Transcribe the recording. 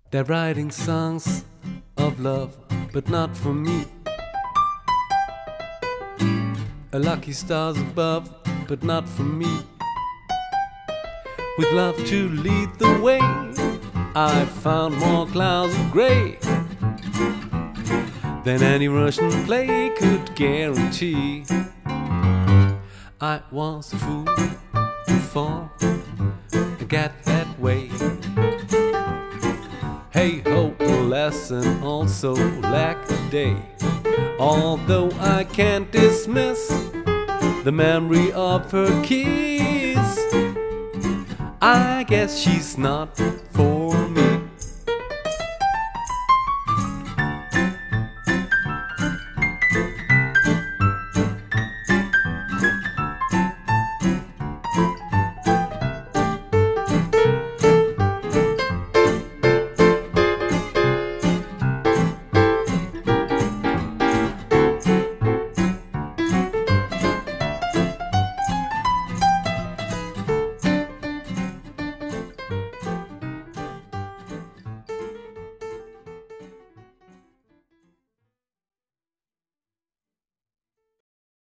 They're writing songs of love, but not for me. A lucky stars above, but not for me. With love to lead the way, I found more clouds of grey than any Russian play could guarantee. I was a fool to fall and get that way. Hey ho, a lesson also lack a day. Although I can't dismiss the memory of her kiss, I guess she's not